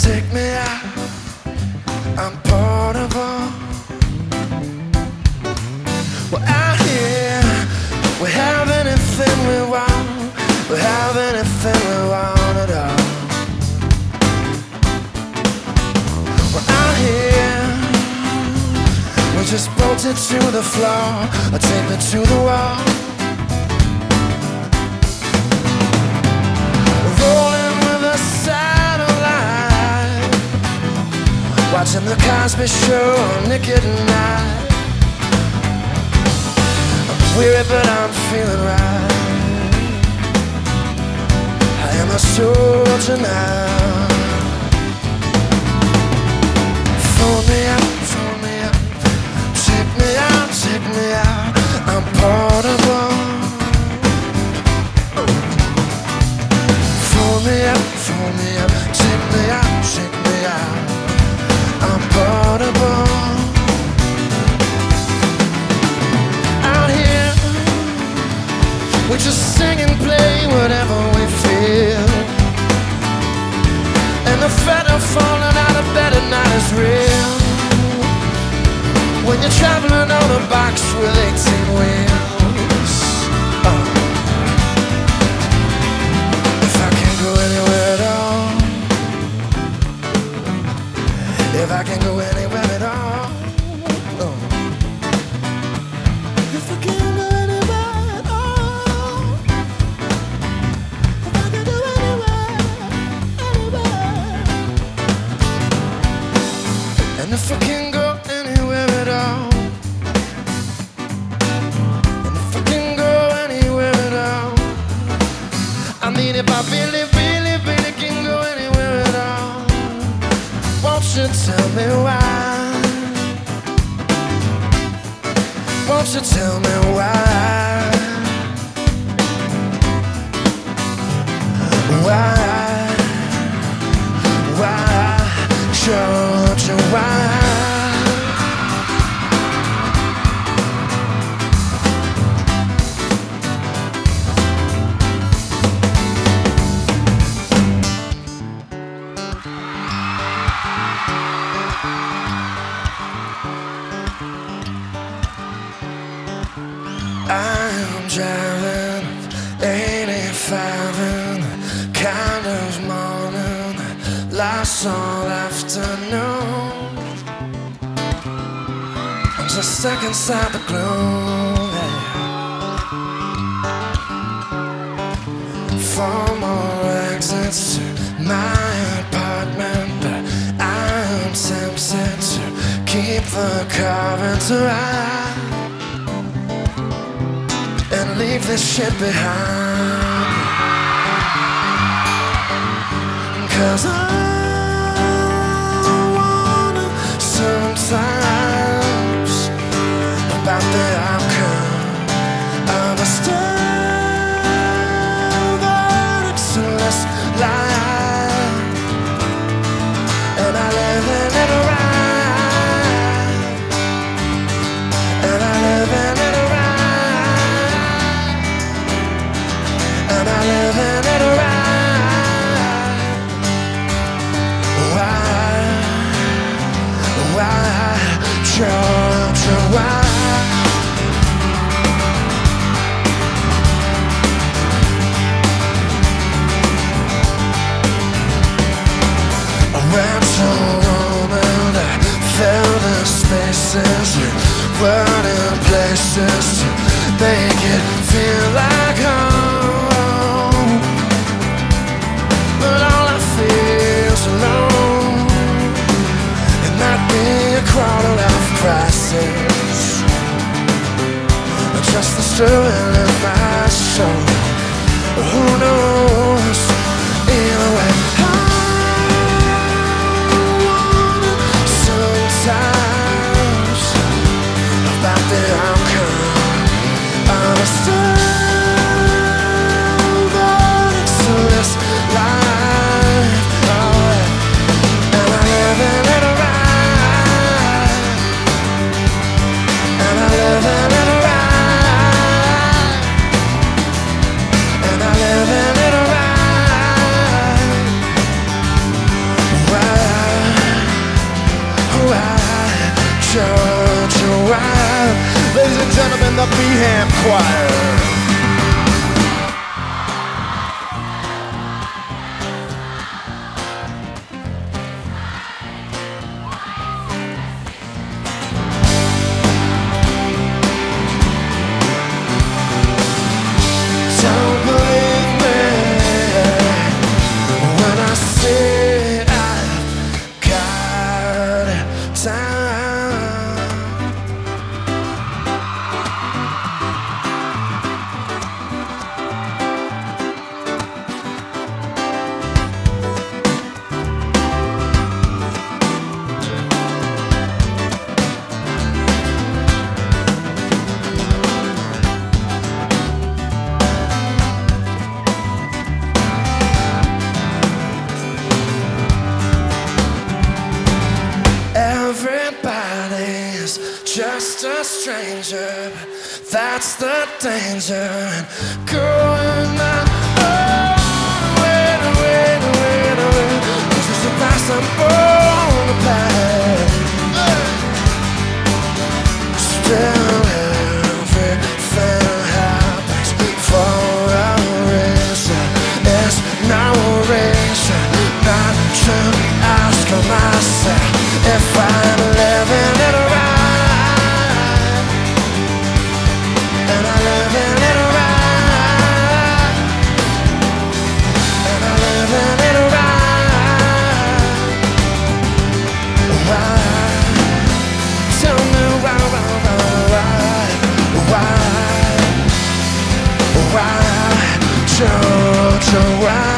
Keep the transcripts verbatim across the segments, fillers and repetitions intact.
take me out, I'm portable. Well, out here, we have anything we want, we have anything we want at all. Well, out here, we just bolt it to the floor, or tape it to the wall. Rolling with a satellite, watching the Cosby Show on Nick at Night. I'm weary but I'm feeling right, I am a soldier now. Fold me up, fold me up, take me out, take me out, I'm portable. Fold me up, fold me up, take me out, take me out, I'm portable. Out here, we just sing and play whatever we feel, and the feather falling out of bed at night is real. When you're traveling on a box with eighteen wheels, oh. If I can go anywhere at all, if I can go anywhere at all, oh. If I can go anywhere at all, if I can go anywhere, anywhere, and if I can go anywhere at all, and if I can go anywhere at all, I mean if I really, really, really can go anywhere at all, won't you tell me why? Won't you tell me why? Why? Why? Georgia, why? I'm driving eighty-five in the kind of morning that lasts all afternoon. I'm just stuck inside the gloom, yeah. Four more exits to my apartment, but I'm tempted to keep the car into ride and leave this shit behind. 'Cause I wonder sometimes about the outcome of a standard excellence life, and I live in it right, and I live in it right, and I live in it right. Why, why, Georgia, why? I went to Rome and I filled the spaces with burning places to make it feel like home. But all I feel is alone. It might be a crowded of crisis, or just the stirring in my soul. Who knows? Either way, I wonder sometimes about the outcome of a story. and the Beham Choir. Everybody's just a stranger, that's the danger. And going on, oh, wait, wait, wait, wait. This is the past I'm born to pass. Still everything happens for a reason. It's no reason not to ask myself if I'm living it right, and I'm living it right, and I'm living it right. Why? Tell me why, why, why, why, why, Georgia, why?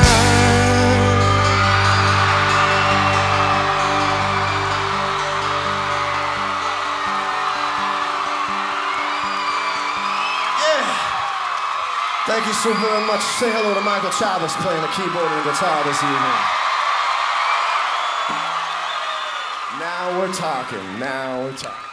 Thank you so very much. Say hello to Michael Chavez playing the keyboard and guitar this evening. Now we're talking. Now we're talking.